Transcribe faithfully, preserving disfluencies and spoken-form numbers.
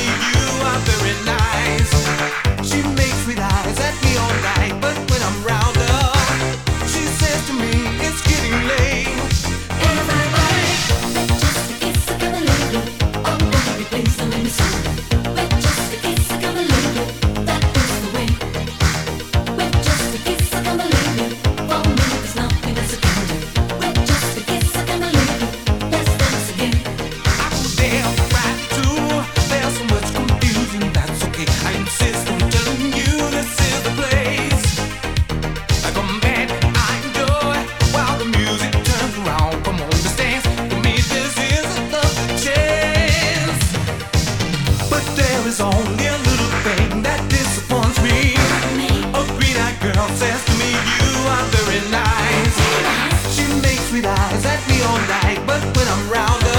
me you are very nice. She makes sweet eyes at me all night, but when I'm round up, she says to me it's getting late. Everybody, with just a kiss, I come a lady. Oh, baby, please don't let me see. With just a kiss, I come a lady. That is the way. With just a kiss, I come a lady. For me, there's nothing else I can do. With just a kiss, I come a lady. Let's dance again. I can dance right too. There's so much confusion, that's okay. I insist on telling you this is the place. Like a man, I enjoy while the music turns around. Come on, let's dance. For me, this is the chance. But there is only a little thing that disappoints me. A green-eyed girl says to me, you are very nice. She makes sweet eyes at me all night, but when I'm round